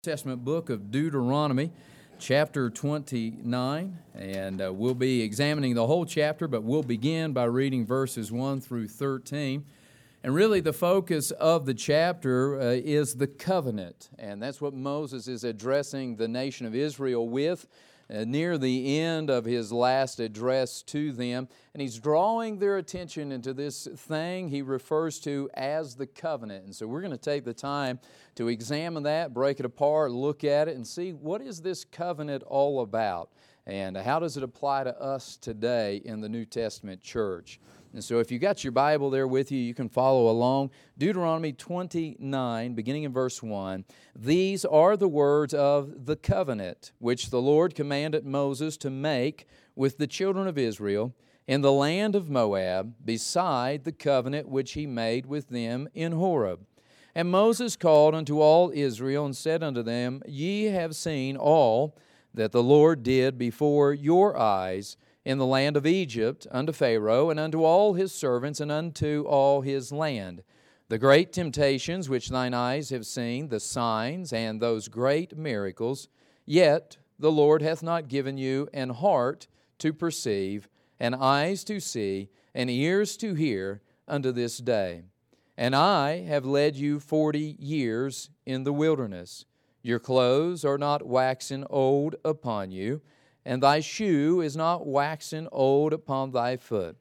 Testament book of Deuteronomy, chapter 29, and we'll be examining the whole chapter, but we'll begin by reading verses 1 through 13. And really the focus of the chapter is the covenant, and that's what Moses is addressing the nation of Israel with near the end of his last address to them. And he's drawing their attention into this thing he refers to as the covenant. And so we're going to take the time to examine that, break it apart, look at it, and see what is this covenant all about, and how does it apply to us today in the New Testament church. And so if you got your Bible there with you, you can follow along. Deuteronomy 29, beginning in verse 1. These are the words of the covenant, which the Lord commanded Moses to make with the children of Israel in the land of Moab, beside the covenant which he made with them in Horeb. And Moses called unto all Israel, and said unto them, Ye have seen all that the Lord did before your eyes in the land of Egypt, unto Pharaoh, and unto all his servants, and unto all his land. The great temptations which thine eyes have seen, the signs, and those great miracles, yet the Lord hath not given you an heart to perceive, and eyes to see, and ears to hear unto this day. And I have led you 40 years in the wilderness. Your clothes are not waxen old upon you, and thy shoe is not waxen old upon thy foot.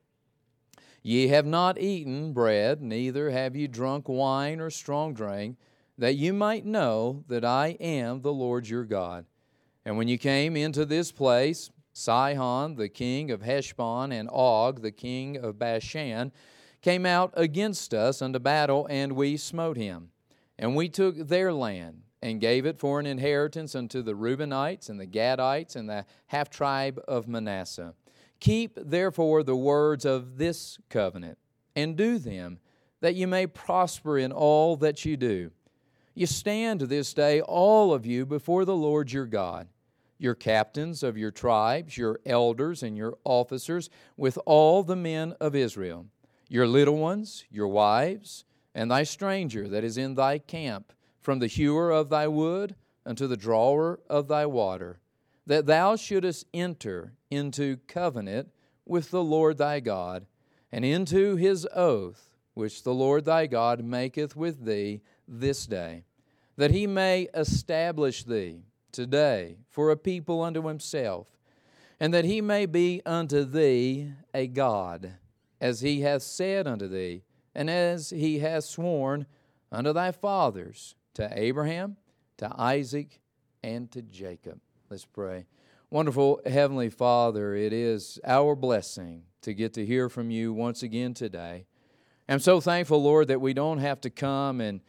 Ye have not eaten bread, neither have ye drunk wine or strong drink, that you might know that I am the Lord your God. And when you came into this place, Sihon the king of Heshbon and Og the king of Bashan came out against us unto battle, and we smote him. And we took their land, and gave it for an inheritance unto the Reubenites and the Gadites and the half-tribe of Manasseh. Keep therefore the words of this covenant, and do them, that you may prosper in all that you do. You stand this day, all of you, before the Lord your God, your captains of your tribes, your elders and your officers, with all the men of Israel, your little ones, your wives, and thy stranger that is in thy camp, from the hewer of thy wood unto the drawer of thy water, that thou shouldest enter into covenant with the Lord thy God, and into his oath which the Lord thy God maketh with thee this day, that he may establish thee today for a people unto himself, and that he may be unto thee a God, as he hath said unto thee, and as he hath sworn unto thy fathers, to Abraham, to Isaac, and to Jacob. Let's pray. Wonderful Heavenly Father, it is our blessing to get to hear from you once again today. I'm so thankful, Lord, that we don't have to come and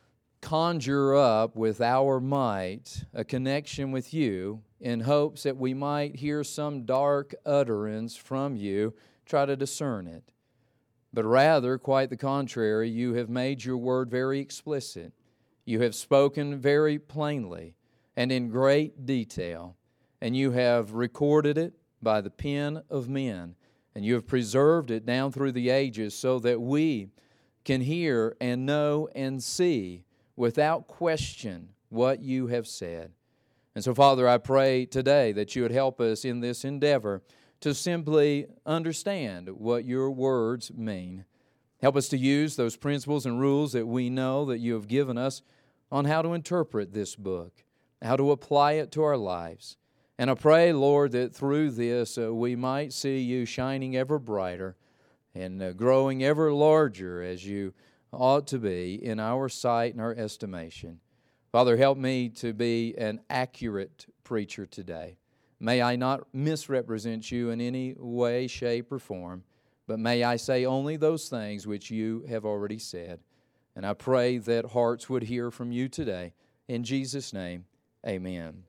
conjure up with our might a connection with you in hopes that we might hear some dark utterance from you, try to discern it. But rather, quite the contrary, you have made your word very explicit. You have spoken very plainly and in great detail, and you have recorded it by the pen of men, and you have preserved it down through the ages so that we can hear and know and see without question what you have said. And so, Father, I pray today that you would help us in this endeavor to simply understand what your words mean. Help us to use those principles and rules that we know that you have given us on how to interpret this book, how to apply it to our lives. And I pray, Lord, that through this we might see you shining ever brighter and growing ever larger as you ought to be in our sight and our estimation. Father, help me to be an accurate preacher today. May I not misrepresent you in any way, shape, or form, but may I say only those things which you have already said. And I pray that hearts would hear from you today. In Jesus' name, amen.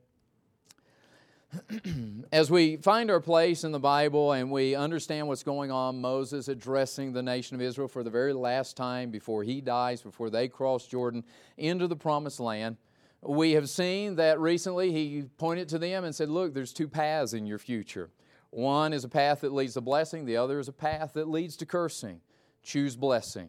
As we find our place in the Bible and we understand what's going on, Moses addressing the nation of Israel for the very last time before he dies, before they cross Jordan into the Promised Land, we have seen that recently he pointed to them and said, look, there's two paths in your future. One is a path that leads to blessing. The other is a path that leads to cursing. Choose blessing.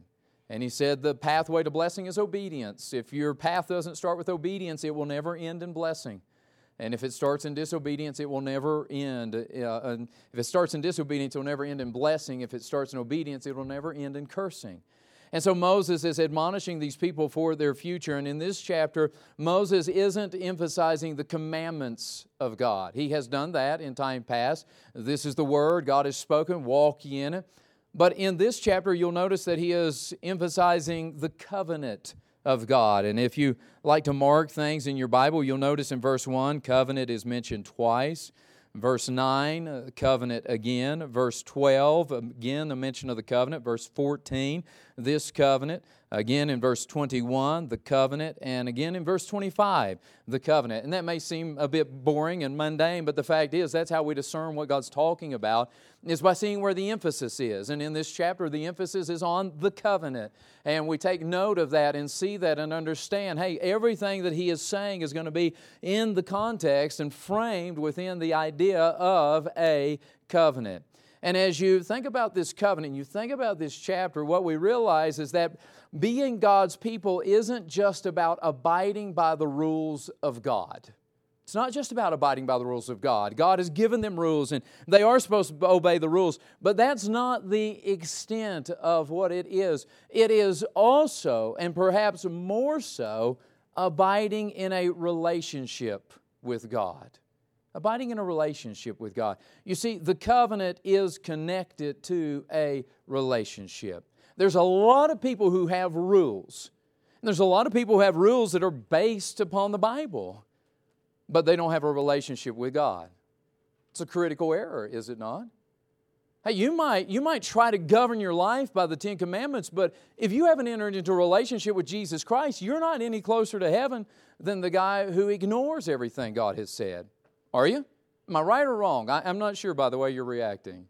And he said the pathway to blessing is obedience. If your path doesn't start with obedience, it will never end in blessing. And if it starts in disobedience, it will never end. And if it starts in disobedience, it will never end in blessing. If it starts in obedience, it will never end in cursing. And so Moses is admonishing these people for their future. And in this chapter, Moses isn't emphasizing the commandments of God. He has done that in time past. This is the word, God has spoken, walk ye in it. But in this chapter, you'll notice that he is emphasizing the covenant of God. And if you like to mark things in your Bible, you'll notice in verse 1, covenant is mentioned twice. Verse 9, covenant again. Verse 12, again, the mention of the covenant. Verse 14, this covenant. Again in verse 21, the covenant. And again in verse 25, the covenant. And that may seem a bit boring and mundane, but the fact is that's how we discern what God's talking about, is by seeing where the emphasis is. And in this chapter, the emphasis is on the covenant. And we take note of that and see that and understand, hey, everything that he is saying is going to be in the context and framed within the idea of a covenant. And as you think about this covenant, you think about this chapter, what we realize is that being God's people isn't just about abiding by the rules of God. It's not just about abiding by the rules of God. God has given them rules and they are supposed to obey the rules, but that's not the extent of what it is. It is also, and perhaps more so, abiding in a relationship with God. Abiding in a relationship with God. You see, the covenant is connected to a relationship. There's a lot of people who have rules. And there's a lot of people who have rules that are based upon the Bible, but they don't have a relationship with God. It's a critical error, is it not? Hey, you might try to govern your life by the Ten Commandments, but if you haven't entered into a relationship with Jesus Christ, you're not any closer to heaven than the guy who ignores everything God has said. Are you? Am I right or wrong? I'm not sure by the way you're reacting.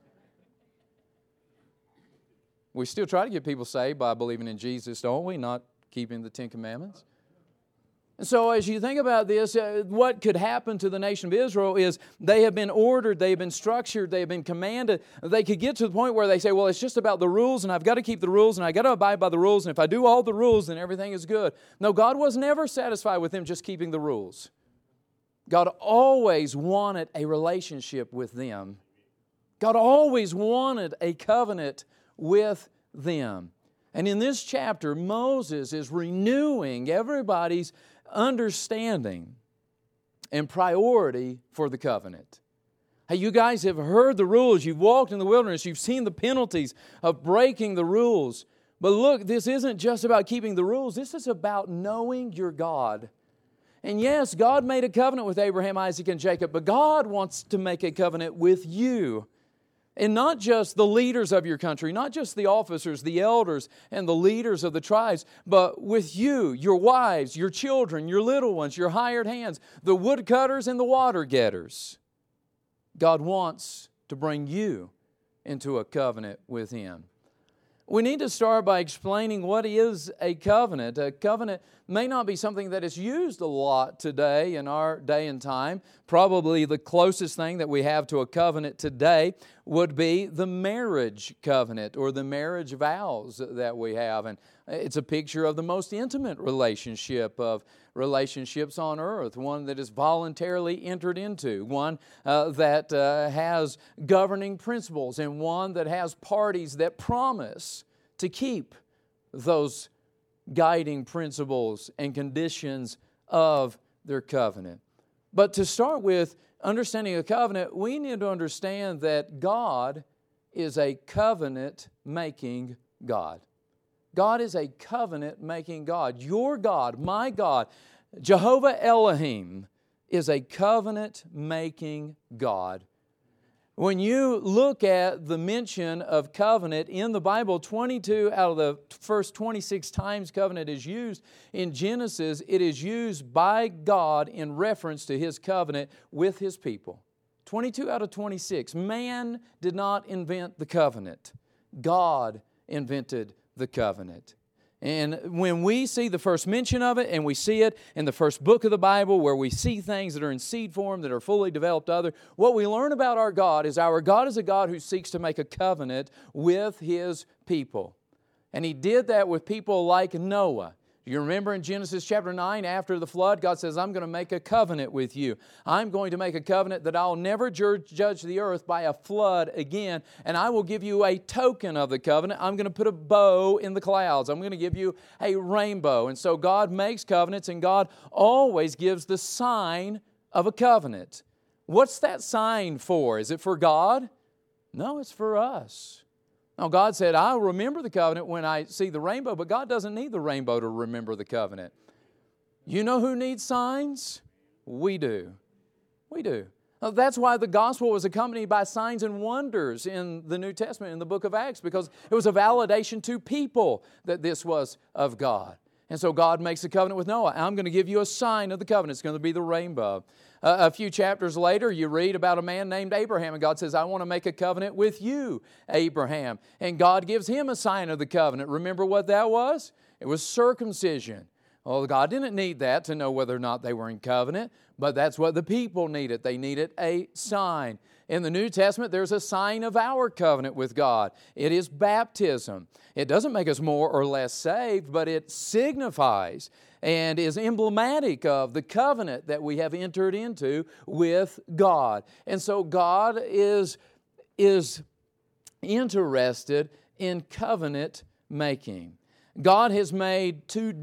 We still try to get people saved by believing in Jesus, don't we? Not keeping the Ten Commandments. And so as you think about this, what could happen to the nation of Israel is they have been ordered, they have been structured, they have been commanded. They could get to the point where they say, well, it's just about the rules, and I've got to keep the rules, and I've got to abide by the rules, and if I do all the rules, then everything is good. No, God was never satisfied with them just keeping the rules. God always wanted a relationship with them. God always wanted a covenant with them. And in this chapter, Moses is renewing everybody's understanding and priority for the covenant. Hey, you guys have heard the rules. You've walked in the wilderness. You've seen the penalties of breaking the rules. But look, this isn't just about keeping the rules. This is about knowing your God. And yes, God made a covenant with Abraham, Isaac, and Jacob, but God wants to make a covenant with you. And not just the leaders of your country, not just the officers, the elders, and the leaders of the tribes, but with you, your wives, your children, your little ones, your hired hands, the woodcutters and the water getters. God wants to bring you into a covenant with Him. We need to start by explaining what is a covenant. A covenant may not be something that is used a lot today in our day and time. Probably the closest thing that we have to a covenant today would be the marriage covenant or the marriage vows that we have. And it's a picture of the most intimate relationship of relationships on earth, one that is voluntarily entered into, one that has governing principles, and one that has parties that promise to keep those guiding principles and conditions of their covenant. But to start with understanding a covenant, we need to understand that God is a covenant-making God. God is a covenant-making God. Your God, my God, Jehovah Elohim, is a covenant-making God. When you look at the mention of covenant in the Bible, 22 out of the first 26 times covenant is used in Genesis, it is used by God in reference to His covenant with His people. 22 out of 26. Man did not invent the covenant. God invented the covenant. And when we see the first mention of it, and we see it in the first book of the Bible where we see things that are in seed form, that are fully developed what we learn about our God is a God who seeks to make a covenant with His people. And He did that with people like Noah. You remember in Genesis chapter 9, after the flood, God says, I'm going to make a covenant with you. I'm going to make a covenant that I'll never judge the earth by a flood again, and I will give you a token of the covenant. I'm going to put a bow in the clouds. I'm going to give you a rainbow. And so God makes covenants, and God always gives the sign of a covenant. What's that sign for? Is it for God? No, it's for us. Now, God said, I'll remember the covenant when I see the rainbow, but God doesn't need the rainbow to remember the covenant. You know who needs signs? We do. We do. Now, that's why the gospel was accompanied by signs and wonders in the New Testament, in the book of Acts, because it was a validation to people that this was of God. And so God makes a covenant with Noah. I'm going to give you a sign of the covenant. It's going to be the rainbow. A few chapters later, you read about a man named Abraham, and God says, I want to make a covenant with you, Abraham. And God gives him a sign of the covenant. Remember what that was? It was circumcision. Well, God didn't need that to know whether or not they were in covenant, but that's what the people needed. They needed a sign. In the New Testament, there's a sign of our covenant with God. It is baptism. It doesn't make us more or less saved, but it signifies and is emblematic of the covenant that we have entered into with God. And so God is interested in covenant making. God has made two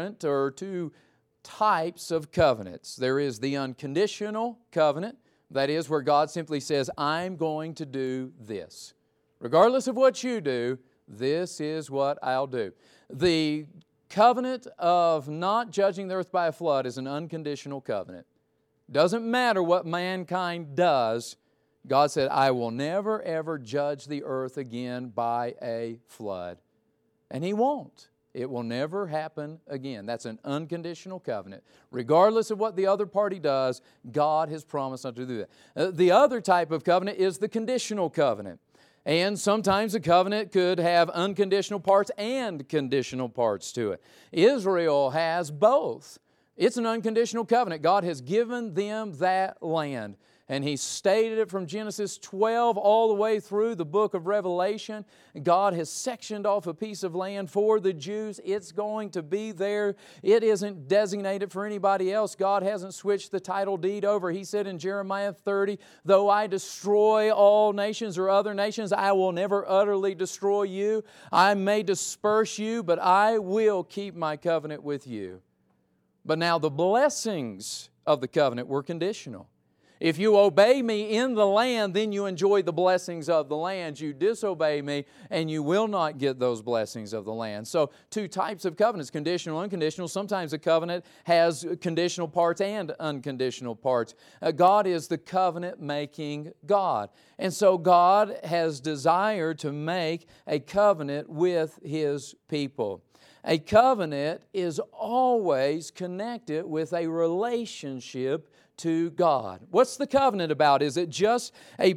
types of covenants. There is the unconditional covenant. That is where God simply says, I'm going to do this. Regardless of what you do, this is what I'll do. The covenant of not judging the earth by a flood is an unconditional covenant. Doesn't matter what mankind does, God said, I will never ever judge the earth again by a flood. And He won't. It will never happen again. That's an unconditional covenant. Regardless of what the other party does, God has promised not to do that. The other type of covenant is the conditional covenant. And sometimes a covenant could have unconditional parts and conditional parts to it. Israel has both. It's an unconditional covenant. God has given them that land. And He stated it from Genesis 12 all the way through the book of Revelation. God has sectioned off a piece of land for the Jews. It's going to be there. It isn't designated for anybody else. God hasn't switched the title deed over. He said in Jeremiah 30, though I destroy all nations or other nations, I will never utterly destroy you. I may disperse you, but I will keep my covenant with you. But now the blessings of the covenant were conditional. If you obey me in the land, then you enjoy the blessings of the land. You disobey me, and you will not get those blessings of the land. So, two types of covenants, conditional and unconditional. Sometimes a covenant has conditional parts and unconditional parts. God is the covenant-making God. And so God has desired to make a covenant with His people. A covenant is always connected with a relationship to God. What's the covenant about? Is it just a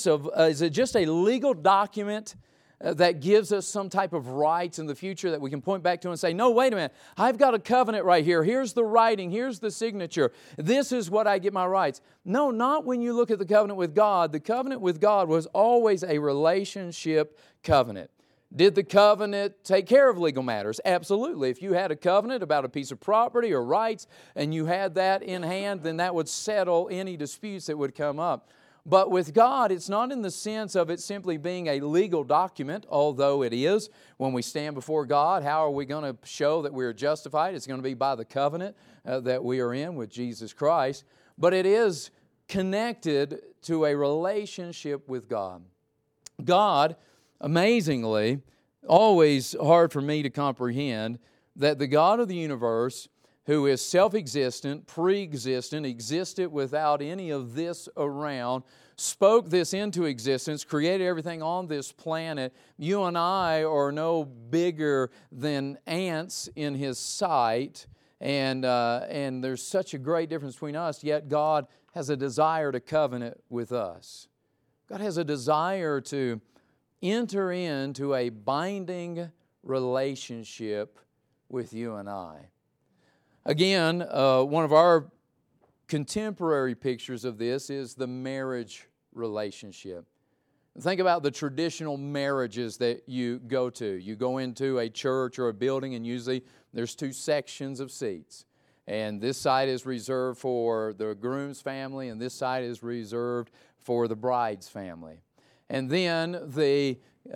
legal document that gives us some type of rights in the future that we can point back to and say, no, wait a minute, I've got a covenant right here. Here's the writing. Here's the signature. This is what I get my rights. No, not when you look at the covenant with God. The covenant with God was always a relationship covenant. Did the covenant take care of legal matters? Absolutely. If you had a covenant about a piece of property or rights and you had that in hand, then that would settle any disputes that would come up. But with God, it's not in the sense of it simply being a legal document, although it is. When we stand before God, how are we going to show that we are justified? It's going to be by the covenant that we are in with Jesus Christ. But it is connected to a relationship with God. God, amazingly, always hard for me to comprehend, that the God of the universe, who is self-existent, pre-existent, existed without any of this around, spoke this into existence, created everything on this planet. You and I are no bigger than ants in His sight, and there's such a great difference between us, yet God has a desire to covenant with us. God has a desire to enter into a binding relationship with you and I. Again, one of our contemporary pictures of this is the marriage relationship. Think about the traditional marriages that you go to. You go into a church or a building, and usually there's two sections of seats. And this side is reserved for the groom's family, and this side is reserved for the bride's family. And then the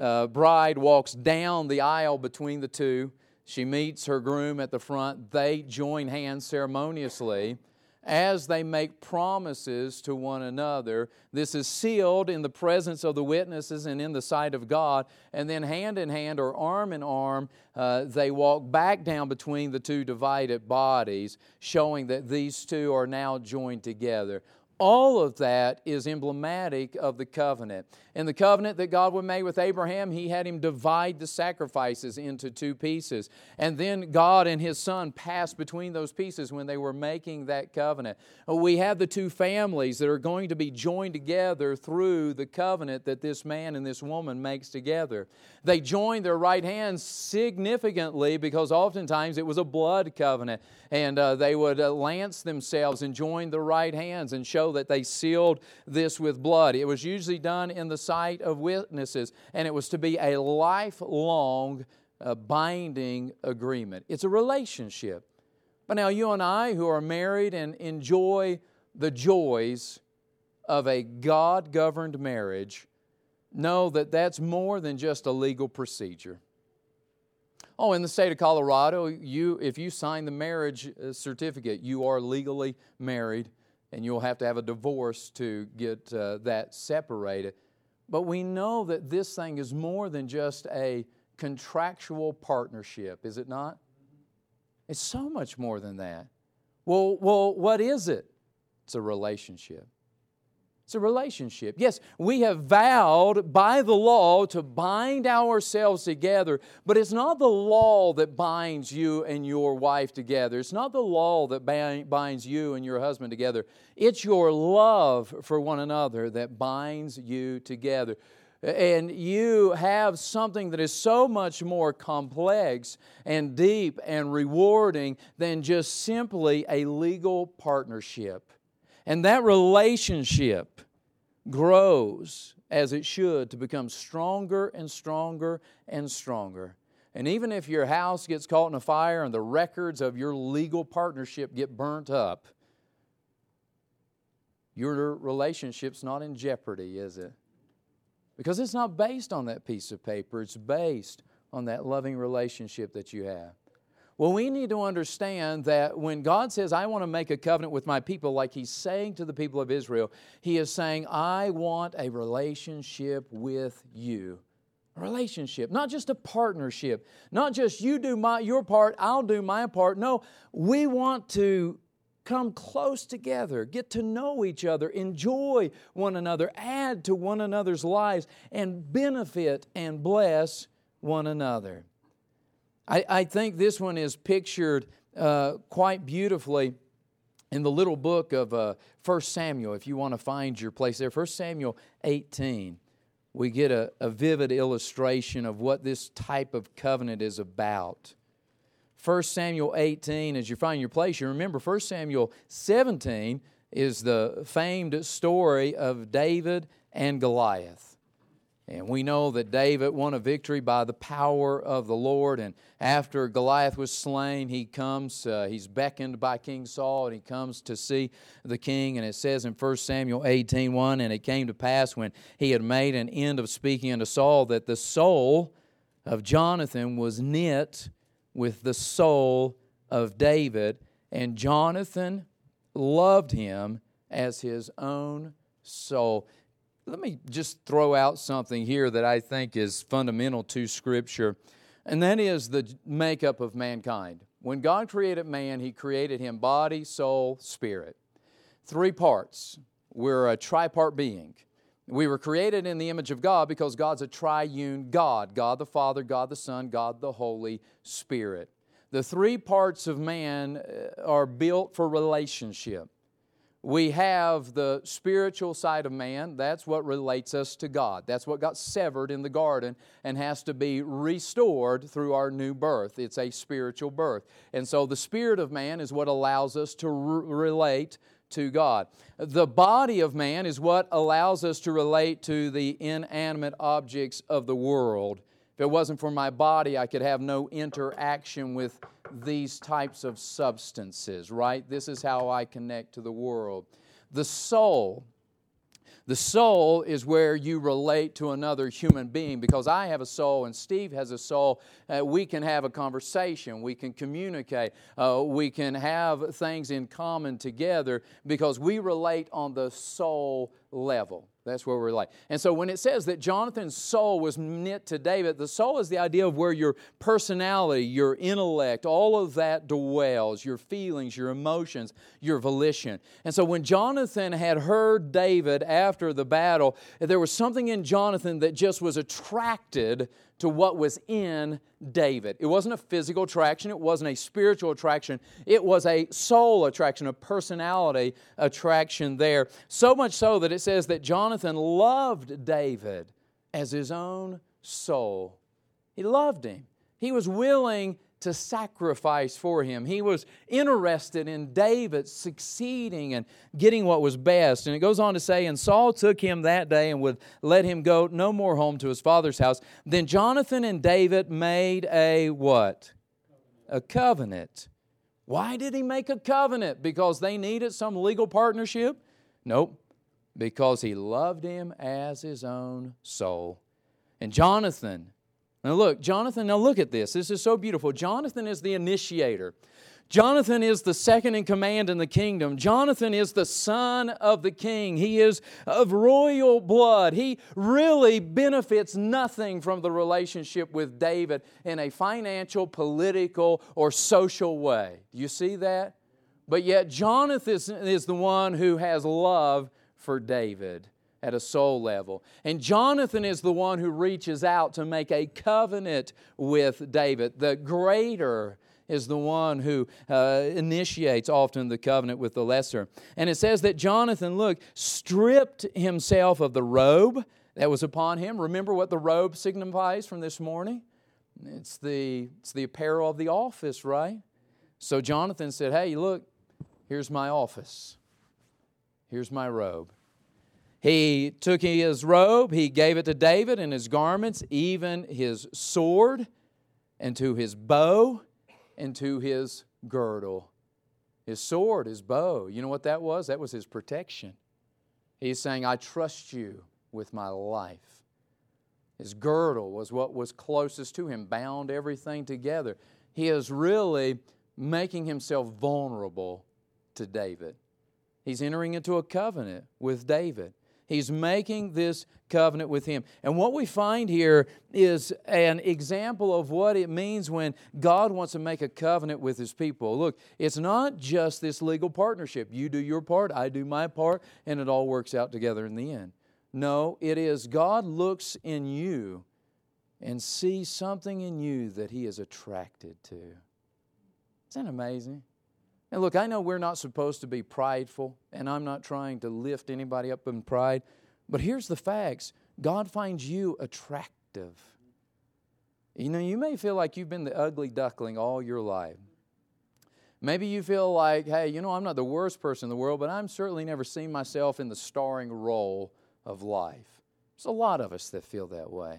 bride walks down the aisle between the two. She meets her groom at the front. They join hands ceremoniously as they make promises to one another. This is sealed in the presence of the witnesses and in the sight of God. And then hand in hand or arm in arm, they walk back down between the two divided bodies, showing that these two are now joined together. All of that is emblematic of the covenant. In the covenant that God would make with Abraham, He had him divide the sacrifices into two pieces. And then God and His Son passed between those pieces when they were making that covenant. We have the two families that are going to be joined together through the covenant that this man and this woman makes together. They joined their right hands significantly because oftentimes it was a blood covenant. And they would lance themselves and join the right hands and show that they sealed this with blood. It was usually done in the sight of witnesses, and it was to be a lifelong binding agreement. It's a relationship. But now you and I who are married and enjoy the joys of a God-governed marriage know that that's more than just a legal procedure. Oh, in the state of Colorado, if you sign the marriage certificate, you are legally married, and you'll have to have a divorce to get that separated. But we know that this thing is more than just a contractual partnership, is it not? It's so much more than that. Well, what is it? It's a relationship. It's a relationship. Yes, we have vowed by the law to bind ourselves together, but it's not the law that binds you and your wife together. It's not the law that binds you and your husband together. It's your love for one another that binds you together. And you have something that is so much more complex and deep and rewarding than just simply a legal partnership. And that relationship grows, as it should, to become stronger and stronger and stronger. And even if your house gets caught in a fire and the records of your legal partnership get burnt up, your relationship's not in jeopardy, is it? Because it's not based on that piece of paper. It's based on that loving relationship that you have. Well, we need to understand that when God says, I want to make a covenant with my people, like He's saying to the people of Israel, He is saying, I want a relationship with you. A relationship, not just a partnership. Not just you do your part, I'll do my part. No, we want to come close together, get to know each other, enjoy one another, add to one another's lives, and benefit and bless one another. I think this one is pictured quite beautifully in the little book of 1 Samuel, if you want to find your place there. 1 Samuel 18, we get a vivid illustration of what this type of covenant is about. 1 Samuel 18, as you find your place, you remember 1 Samuel 17 is the famed story of David and Goliath. And we know that David won a victory by the power of the Lord. And after Goliath was slain, he comes, he's beckoned by King Saul, and he comes to see the king. And it says in 1 Samuel 18:1, and it came to pass when he had made an end of speaking unto Saul, that the soul of Jonathan was knit with the soul of David, and Jonathan loved him as his own soul. Let me just throw out something here that I think is fundamental to Scripture, and that is the makeup of mankind. When God created man, He created him body, soul, spirit. 3 parts. We're a tripart being. We were created in the image of God because God's a triune God. God the Father, God the Son, God the Holy Spirit. The 3 parts of man are built for relationship. We have the spiritual side of man. That's what relates us to God. That's what got severed in the garden and has to be restored through our new birth. It's a spiritual birth. And so the spirit of man is what allows us to relate to God. The body of man is what allows us to relate to the inanimate objects of the world. If it wasn't for my body, I could have no interaction with these types of substances, right? This is how I connect to the world. The soul. The soul is where you relate to another human being. Because I have a soul and Steve has a soul, we can have a conversation, we can communicate, we can have things in common together because we relate on the soul level. That's where we relate. And so when it says that Jonathan's soul was knit to David, the soul is the idea of where your personality, your intellect, all of that dwells, your feelings, your emotions, your volition. And so when Jonathan had heard David after the battle, there was something in Jonathan that just was attracted to what was in David. It wasn't a physical attraction. It wasn't a spiritual attraction. It was a soul attraction, a personality attraction there. So much so that it says that Jonathan loved David as his own soul. He loved him. He was willing to sacrifice for him. He was interested in David succeeding and getting what was best. And it goes on to say, and Saul took him that day and would let him go no more home to his father's house. Then Jonathan and David made a what? A covenant. Why did he make a covenant? Because they needed some legal partnership? Nope. Because he loved him as his own soul. And Jonathan, now look at this. This is so beautiful. Jonathan is the initiator. Jonathan is the second in command in the kingdom. Jonathan is the son of the king. He is of royal blood. He really benefits nothing from the relationship with David in a financial, political, or social way. Do you see that? But yet Jonathan is the one who has love for David at a soul level. And Jonathan is the one who reaches out to make a covenant with David. The greater is the one who initiates often the covenant with the lesser. And it says that Jonathan, stripped himself of the robe that was upon him. Remember what the robe signifies from this morning? It's the apparel of the office, right? So Jonathan said, hey, look, here's my office. Here's my robe. He took his robe, he gave it to David, and his garments, even his sword, and to his bow, and to his girdle. His sword, his bow, you know what that was? That was his protection. He's saying, I trust you with my life. His girdle was what was closest to him, bound everything together. He is really making himself vulnerable to David. He's entering into a covenant with David. He's making this covenant with him. And what we find here is an example of what it means when God wants to make a covenant with His people. Look, it's not just this legal partnership. You do your part, I do my part, and it all works out together in the end. No, it is God looks in you and sees something in you that He is attracted to. Isn't that amazing? And look, I know we're not supposed to be prideful, and I'm not trying to lift anybody up in pride, but here's the facts. God finds you attractive. You know, you may feel like you've been the ugly duckling all your life. Maybe you feel like, hey, you know, I'm not the worst person in the world, but I'm certainly never seen myself in the starring role of life. There's a lot of us that feel that way.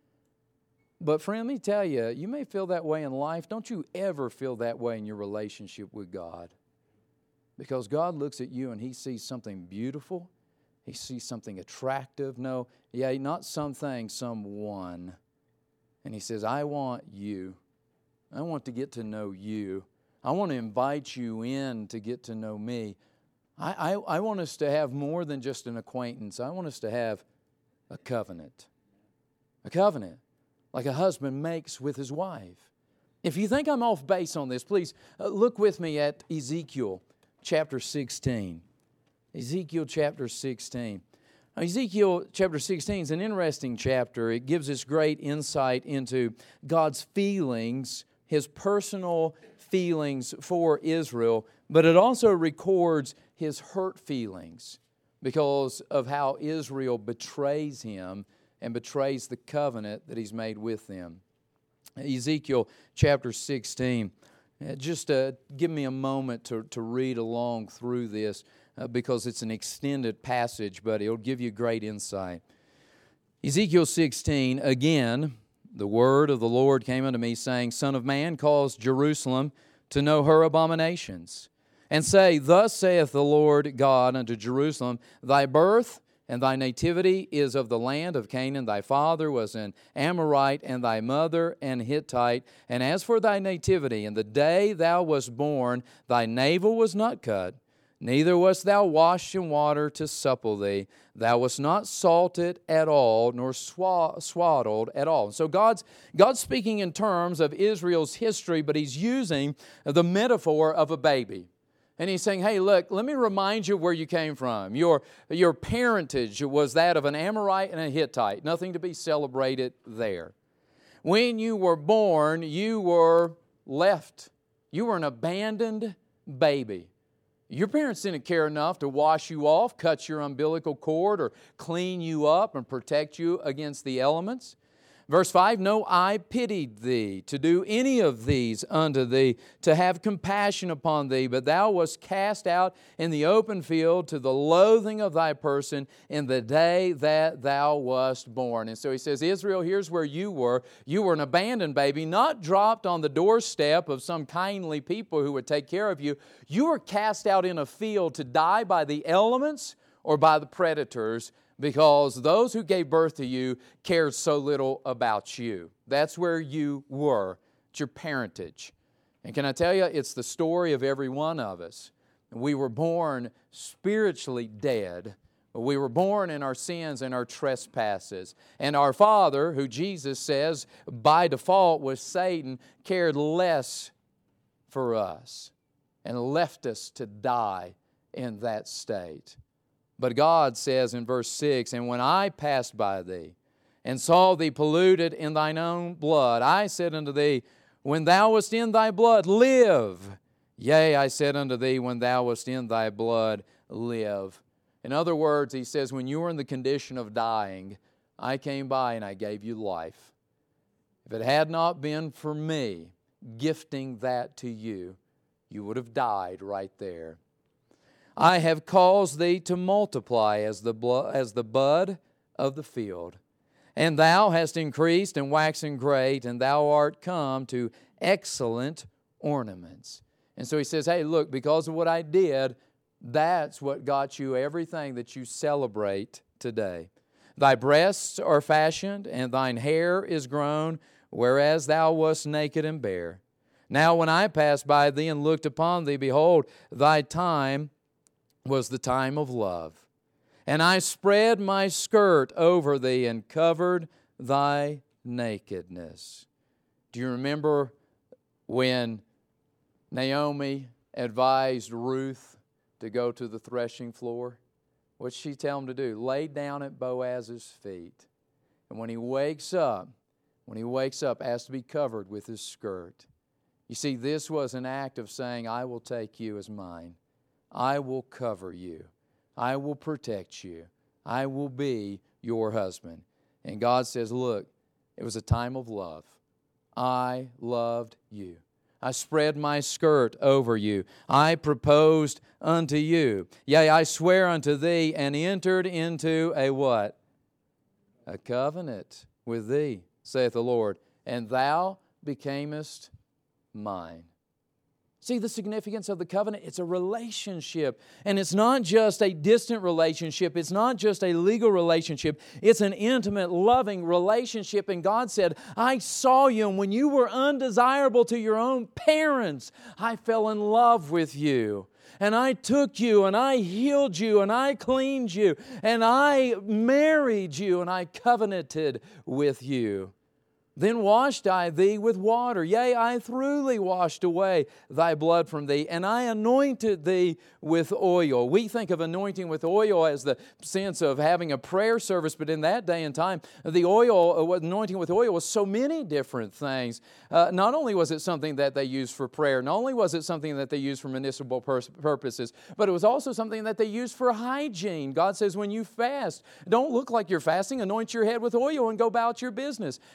But friend, let me tell you, you may feel that way in life. Don't you ever feel that way in your relationship with God. Because God looks at you and He sees something beautiful. He sees something attractive. No, not something, someone. And He says, I want you. I want to get to know you. I want to invite you in to get to know me. I want us to have more than just an acquaintance. I want us to have a covenant. A covenant. Like a husband makes with his wife. If you think I'm off base on this, please look with me at Ezekiel chapter 16. Ezekiel chapter 16. Now, Ezekiel chapter 16 is an interesting chapter. It gives us great insight into God's feelings, His personal feelings for Israel, but it also records His hurt feelings because of how Israel betrays Him and betrays the covenant that He's made with them. Ezekiel chapter 16, Just give me a moment to read along through this because it's an extended passage, but it'll give you great insight. Ezekiel 16, again, the word of the Lord came unto me, saying, Son of man, cause Jerusalem to know her abominations, and say, Thus saith the Lord God unto Jerusalem, Thy birth and thy nativity is of the land of Canaan. Thy father was an Amorite, and thy mother an Hittite. And as for thy nativity, in the day thou wast born, thy navel was not cut, neither wast thou washed in water to supple thee. Thou wast not salted at all, nor swaddled at all. So God's speaking in terms of Israel's history, but He's using the metaphor of a baby. And He's saying, hey, look, let me remind you where you came from. Your parentage was that of an Amorite and a Hittite. Nothing to be celebrated there. When you were born, you were left. You were an abandoned baby. Your parents didn't care enough to wash you off, cut your umbilical cord, or clean you up and protect you against the elements. Verse 5, No eye pitied thee to do any of these unto thee, to have compassion upon thee, but thou wast cast out in the open field to the loathing of thy person in the day that thou wast born. And so he says, Israel, here's where you were. You were an abandoned baby, not dropped on the doorstep of some kindly people who would take care of you. You were cast out in a field to die by the elements or by the predators, because those who gave birth to you cared so little about you. That's where you were. It's your parentage. And can I tell you, it's the story of every one of us. We were born spiritually dead. We were born in our sins and our trespasses. And our father, who Jesus says by default was Satan, cared less for us and left us to die in that state. But God says in verse 6, And when I passed by thee, and saw thee polluted in thine own blood, I said unto thee, When thou wast in thy blood, live. Yea, I said unto thee, When thou wast in thy blood, live. In other words, He says, when you were in the condition of dying, I came by and I gave you life. If it had not been for me gifting that to you, you would have died right there. I have caused thee to multiply as the bud of the field. And thou hast increased and waxen great, and thou art come to excellent ornaments. And so he says, hey, look, because of what I did, that's what got you everything that you celebrate today. Thy breasts are fashioned, and thine hair is grown, whereas thou wast naked and bare. Now when I passed by thee and looked upon thee, behold, thy time was the time of love. And I spread my skirt over thee and covered thy nakedness. Do you remember when Naomi advised Ruth to go to the threshing floor? What did she tell him to do? Lay down at Boaz's feet. And when he wakes up, has to be covered with his skirt. You see, this was an act of saying, I will take you as mine. I will cover you. I will protect you. I will be your husband. And God says, look, it was a time of love. I loved you. I spread my skirt over you. I proposed unto you. Yea, I swear unto thee, and entered into a what? A covenant with thee, saith the Lord, and thou becamest mine. See the significance of the covenant? It's a relationship. And it's not just a distant relationship. It's not just a legal relationship. It's an intimate, loving relationship. And God said, I saw you, and when you were undesirable to your own parents, I fell in love with you. And I took you, and I healed you, and I cleaned you, and I married you, and I covenanted with you. Then washed I thee with water. Yea, I thoroughly washed away thy blood from thee, and I anointed thee with oil. We think of anointing with oil as the sense of having a prayer service, but in that day and time, the anointing with oil was so many different things. Not only was it something that they used for prayer, not only was it something that they used for municipal purposes, but it was also something that they used for hygiene. God says, when you fast, don't look like you're fasting, anoint your head with oil and go about your business. And so it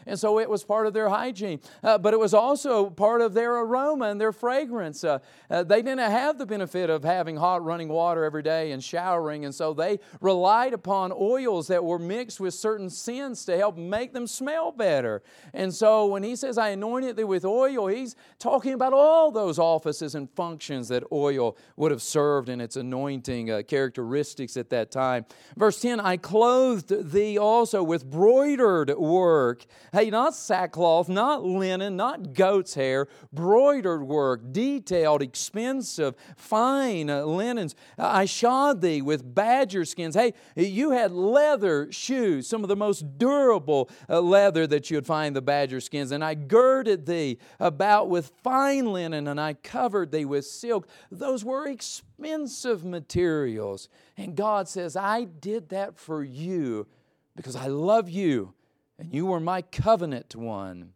it was part of their hygiene, but it was also part of their aroma and their fragrance. They didn't have the benefit of having hot running water every day and showering, and so they relied upon oils that were mixed with certain scents to help make them smell better. And so when he says, I anointed thee with oil, he's talking about all those offices and functions that oil would have served in its anointing characteristics at that time. Verse 10, I clothed thee also with broidered work. Hey, not sackcloth, not linen, not goat's hair, broidered work, detailed, expensive, fine linens. I shod thee with badger skins. Hey, you had leather shoes, some of the most durable leather that you'd find, the badger skins. And I girded thee about with fine linen, and I covered thee with silk. Those were expensive materials. And God says, I did that for you because I love you, and you were my covenant one.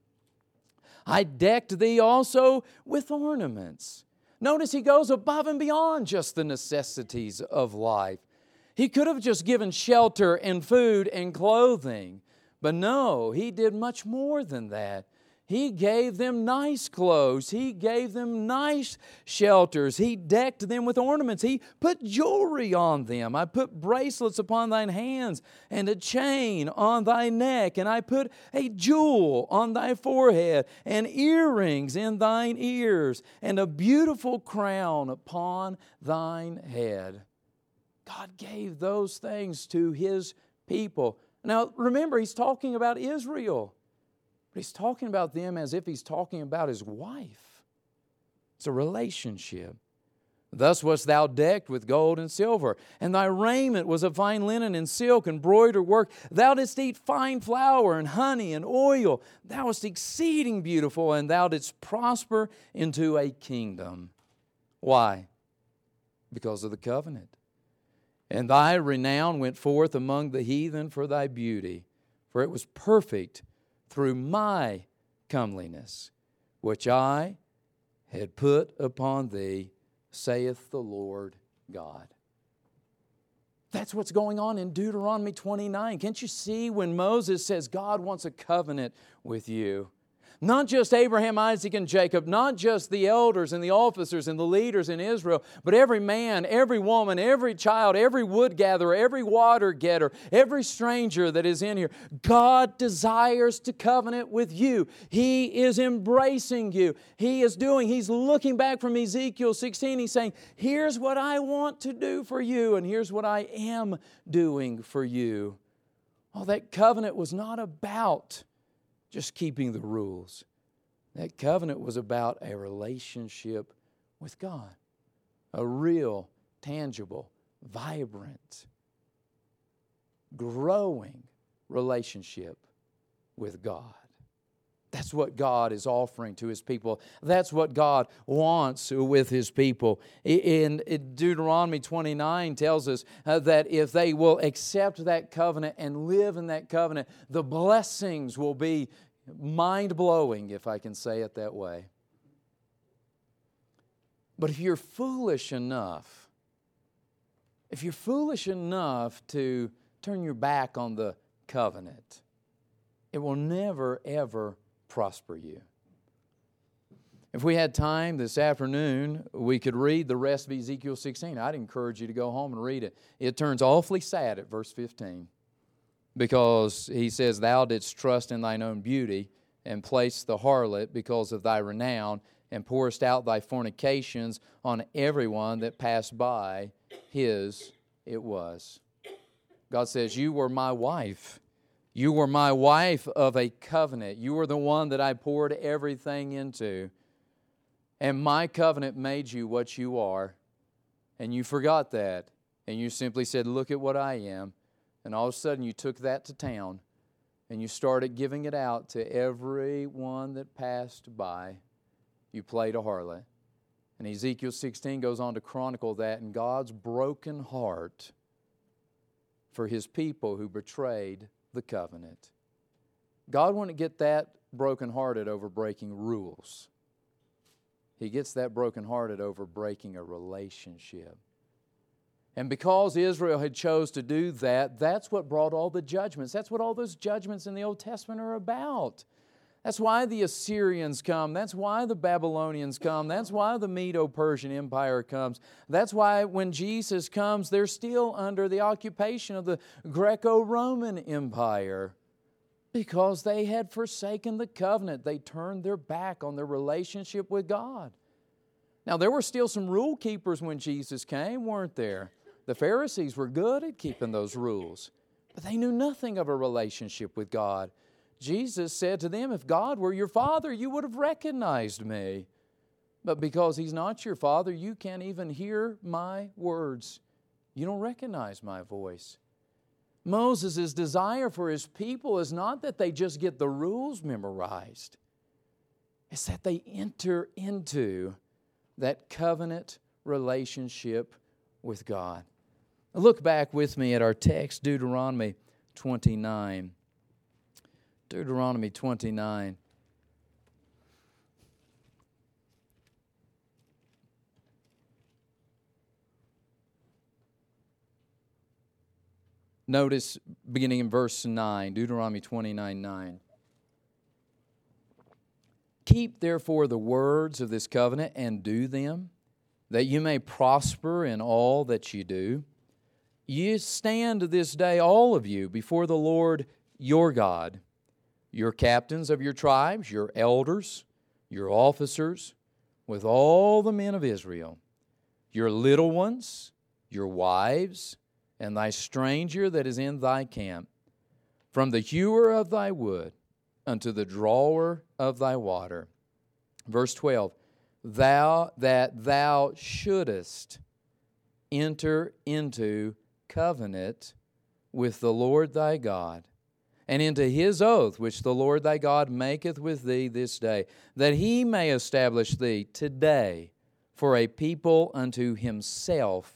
I decked thee also with ornaments. Notice he goes above and beyond just the necessities of life. He could have just given shelter and food and clothing, but no, he did much more than that. He gave them nice clothes. He gave them nice shelters. He decked them with ornaments. He put jewelry on them. I put bracelets upon thine hands and a chain on thy neck. And I put a jewel on thy forehead and earrings in thine ears and a beautiful crown upon thine head. God gave those things to His people. Now remember, He's talking about Israel. But He's talking about them as if He's talking about His wife. It's a relationship. Thus wast thou decked with gold and silver, and thy raiment was of fine linen and silk and broidered work. Thou didst eat fine flour and honey and oil. Thou wast exceeding beautiful, and thou didst prosper into a kingdom. Why? Because of the covenant. And thy renown went forth among the heathen for thy beauty, for it was perfect through my comeliness, which I had put upon thee, saith the Lord God. That's what's going on in Deuteronomy 29. Can't you see when Moses says God wants a covenant with you? Not just Abraham, Isaac, and Jacob, not just the elders and the officers and the leaders in Israel, but every man, every woman, every child, every wood gatherer, every water getter, every stranger that is in here. God desires to covenant with you. He is embracing you. He's looking back from Ezekiel 16. He's saying, here's what I want to do for you, and here's what I am doing for you. Oh, that covenant was not about just keeping the rules. That covenant was about a relationship with God. A real, tangible, vibrant, growing relationship with God. That's what God is offering to His people. That's what God wants with His people. In Deuteronomy 29 tells us that if they will accept that covenant and live in that covenant, the blessings will be mind-blowing, if I can say it that way. But if you're foolish enough to turn your back on the covenant, it will never, ever prosper you. If we had time this afternoon, we could read the rest of Ezekiel 16. I'd encourage you to go home and read it. It turns awfully sad at verse 15 because he says, Thou didst trust in thine own beauty and place the harlot because of thy renown and pourest out thy fornications on everyone that passed by. His it was. God says, you were my wife. You were my wife of a covenant. You were the one that I poured everything into. And my covenant made you what you are. And you forgot that. And you simply said, look at what I am. And all of a sudden you took that to town. And you started giving it out to everyone that passed by. You played a harlot. And Ezekiel 16 goes on to chronicle that and God's broken heart for His people who betrayed the covenant. God wouldn't get that brokenhearted over breaking rules. He gets that brokenhearted over breaking a relationship. And because Israel had chose to do that, that's what brought all the judgments. That's what all those judgments in the Old Testament are about. That's why the Assyrians come. That's why the Babylonians come. That's why the Medo-Persian Empire comes. That's why when Jesus comes, they're still under the occupation of the Greco-Roman Empire. Because they had forsaken the covenant. They turned their back on their relationship with God. Now, there were still some rule keepers when Jesus came, weren't there? The Pharisees were good at keeping those rules, but they knew nothing of a relationship with God. Jesus said to them, if God were your Father, you would have recognized me. But because He's not your Father, you can't even hear my words. You don't recognize my voice. Moses' desire for his people is not that they just get the rules memorized. It's that they enter into that covenant relationship with God. Look back with me at our text, Deuteronomy 29. Deuteronomy 29. Notice beginning in verse 9, Deuteronomy 29:9. Keep therefore the words of this covenant and do them, that you may prosper in all that you do. You stand this day, all of you, before the Lord your God, your captains of your tribes, your elders, your officers, with all the men of Israel, your little ones, your wives, and thy stranger that is in thy camp, from the hewer of thy wood unto the drawer of thy water. Verse 12, thou shouldest enter into covenant with the Lord thy God, and into His oath which the Lord thy God maketh with thee this day, that He may establish thee today for a people unto Himself,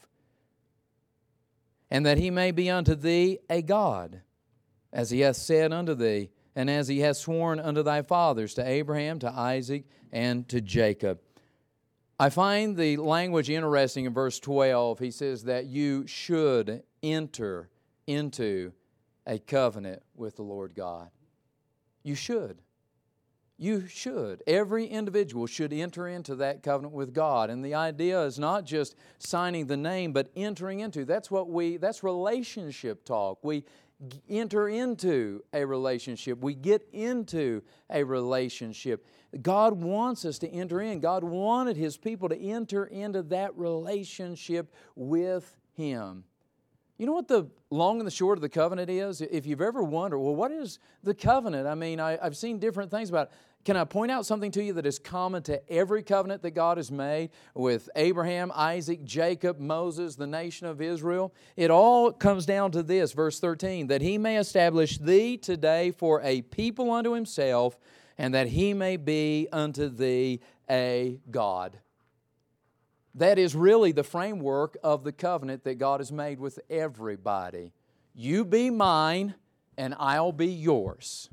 and that He may be unto thee a God, as He hath said unto thee, and as He hath sworn unto thy fathers, to Abraham, to Isaac, and to Jacob. I find the language interesting in verse 12. He says that you should enter into a covenant with the Lord God. You should. You should. Every individual should enter into that covenant with God. And the idea is not just signing the name, but entering into. That's relationship talk. We enter into a relationship. We get into a relationship. God wants us to enter in. God wanted His people to enter into that relationship with Him. You know what the long and the short of the covenant is? If you've ever wondered, well, what is the covenant? I mean, I've seen different things about it. Can I point out something to you that is common to every covenant that God has made with Abraham, Isaac, Jacob, Moses, the nation of Israel? It all comes down to this, verse 13, that He may establish thee today for a people unto Himself, and that He may be unto thee a God. That is really the framework of the covenant that God has made with everybody. You be mine, and I'll be yours.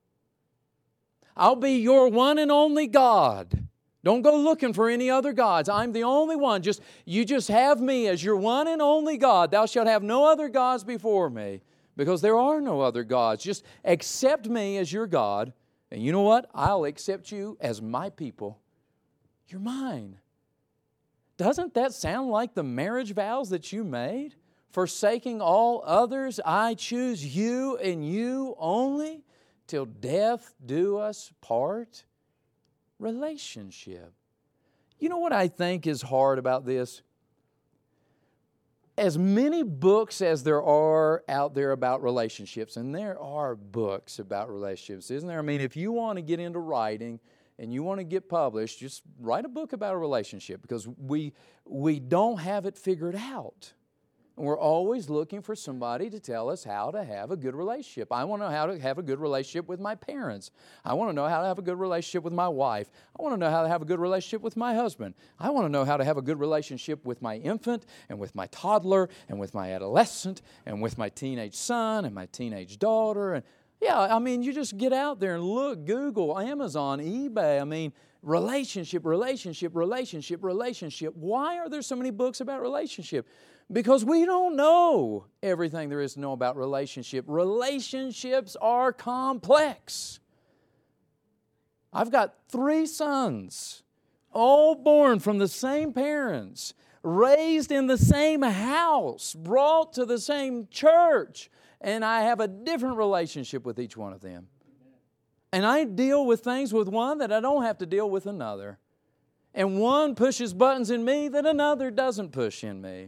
I'll be your one and only God. Don't go looking for any other gods. I'm the only one. You just have me as your one and only God. Thou shalt have no other gods before me, because there are no other gods. Just accept me as your God, and you know what? I'll accept you as my people. You're mine. Doesn't that sound like the marriage vows that you made? Forsaking all others, I choose you and you only, till death do us part. Relationship. You know what I think is hard about this? As many books as there are out there about relationships, and there are books about relationships, isn't there? I mean, if you want to get into writing and you want to get published, just write a book about a relationship, because we don't have it figured out. And we're always looking for somebody to tell us how to have a good relationship. I want to know how to have a good relationship with my parents. I want to know how to have a good relationship with my wife. I want to know how to have a good relationship with my husband. I want to know how to have a good relationship with my infant and with my toddler and with my adolescent and with my teenage son and my teenage daughter. And yeah, I mean, you just get out there and look, Google, Amazon, eBay. I mean, relationship. Why are there so many books about relationship? Because we don't know everything there is to know about relationship. Relationships are complex. I've got 3 sons, all born from the same parents, raised in the same house, brought to the same church, and I have a different relationship with each one of them. And I deal with things with one that I don't have to deal with another. And one pushes buttons in me that another doesn't push in me.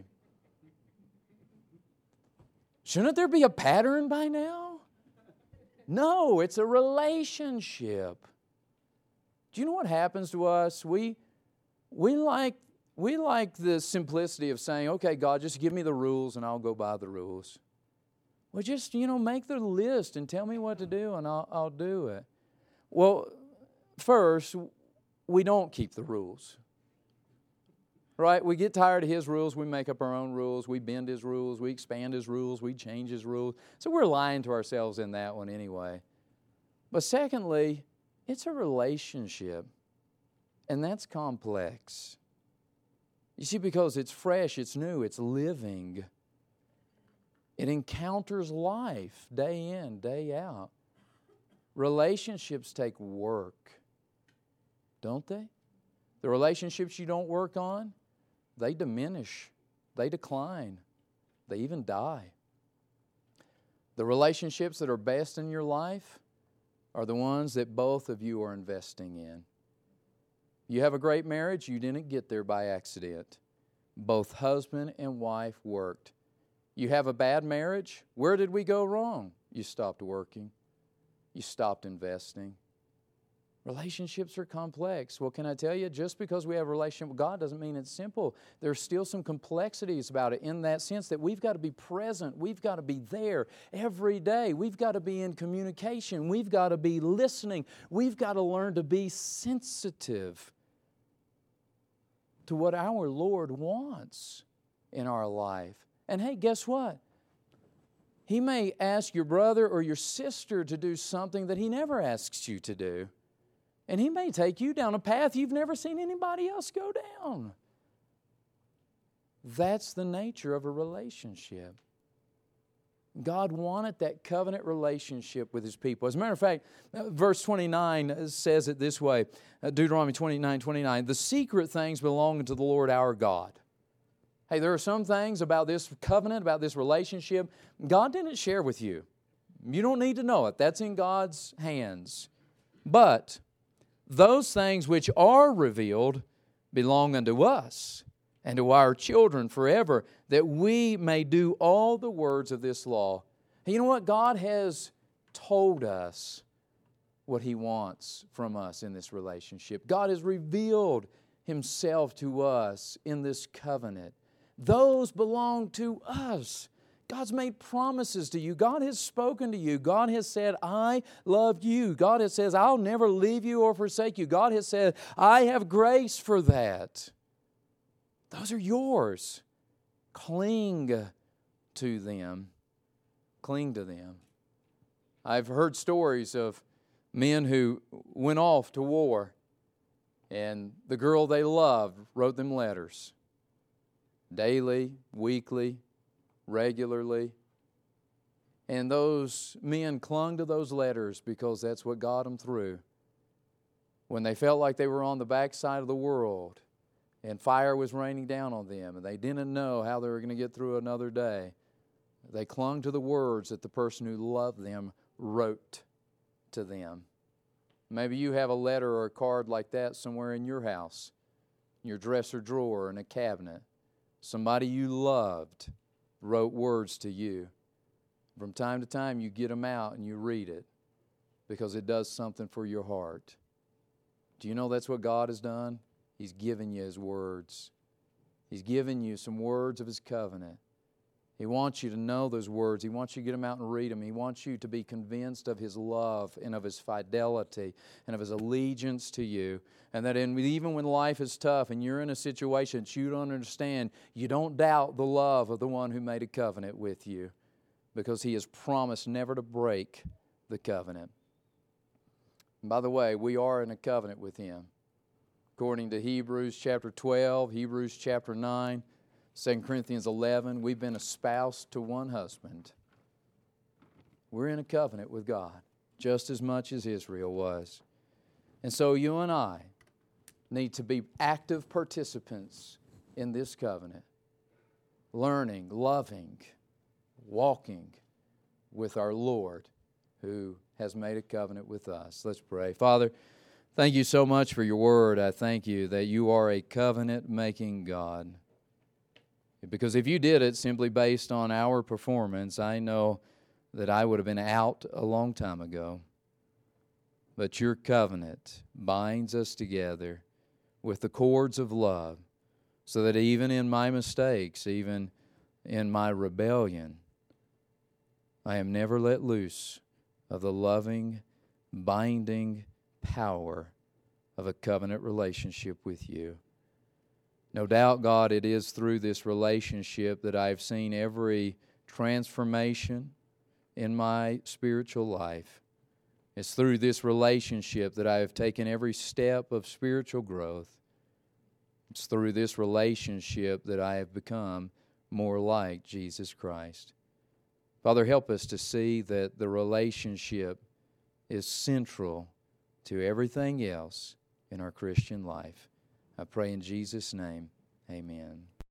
Shouldn't there be a pattern by now? No, it's a relationship. Do you know what happens to us? We like the simplicity of saying, okay, God, just give me the rules and I'll go by the rules. Well, just, make the list and tell me what to do and I'll do it. Well, first, we don't keep the rules. Right? We get tired of His rules. We make up our own rules. We bend His rules. We expand His rules. We change His rules. So we're lying to ourselves in that one anyway. But secondly, it's a relationship. And that's complex. You see, because it's fresh, it's new, it's living. It encounters life day in, day out. Relationships take work, don't they? The relationships you don't work on, they diminish, they decline, they even die. The relationships that are best in your life are the ones that both of you are investing in. You have a great marriage, you didn't get there by accident. Both husband and wife worked. You have a bad marriage, where did we go wrong? You stopped working. You stopped investing. Relationships are complex. Well, can I tell you, just because we have a relationship with God doesn't mean it's simple. There's still some complexities about it in that sense that we've got to be present. We've got to be there every day. We've got to be in communication. We've got to be listening. We've got to learn to be sensitive to what our Lord wants in our life. And hey, guess what? He may ask your brother or your sister to do something that He never asks you to do. And He may take you down a path you've never seen anybody else go down. That's the nature of a relationship. God wanted that covenant relationship with His people. As a matter of fact, verse 29 says it this way, Deuteronomy 29:29, the secret things belong to the Lord our God. Hey, there are some things about this covenant, about this relationship, God didn't share with you. You don't need to know it. That's in God's hands. But those things which are revealed belong unto us and to our children forever, that we may do all the words of this law. Hey, you know what? God has told us what He wants from us in this relationship. God has revealed Himself to us in this covenant. Those belong to us. God's made promises to you. God has spoken to you. God has said, I love you. God has said, I'll never leave you or forsake you. God has said, I have grace for that. Those are yours. Cling to them. Cling to them. I've heard stories of men who went off to war, and the girl they loved wrote them letters. Daily, weekly, regularly. And those men clung to those letters because that's what got them through. When they felt like they were on the backside of the world and fire was raining down on them and they didn't know how they were going to get through another day, they clung to the words that the person who loved them wrote to them. Maybe you have a letter or a card like that somewhere in your house, in your dresser drawer, in a cabinet. Somebody you loved wrote words to you. From time to time, you get them out and you read it because it does something for your heart. Do you know that's what God has done? He's given you His words. He's given you some words of His covenant. He wants you to know those words. He wants you to get them out and read them. He wants you to be convinced of His love and of His fidelity and of His allegiance to you. And that even when life is tough and you're in a situation that you don't understand, you don't doubt the love of the one who made a covenant with you, because He has promised never to break the covenant. And by the way, we are in a covenant with Him. According to Hebrews chapter 12, Hebrews chapter 9, 2 Corinthians 11, we've been espoused to one husband. We're in a covenant with God, just as much as Israel was. And so you and I need to be active participants in this covenant, learning, loving, walking with our Lord who has made a covenant with us. Let's pray. Father, thank you so much for your word. I thank you that you are a covenant-making God. Because if you did it simply based on our performance, I know that I would have been out a long time ago. But your covenant binds us together with the cords of love, so that even in my mistakes, even in my rebellion, I am never let loose of the loving, binding power of a covenant relationship with you. No doubt, God, it is through this relationship that I've seen every transformation in my spiritual life. It's through this relationship that I have taken every step of spiritual growth. It's through this relationship that I have become more like Jesus Christ. Father, help us to see that the relationship is central to everything else in our Christian life. I pray in Jesus' name, amen.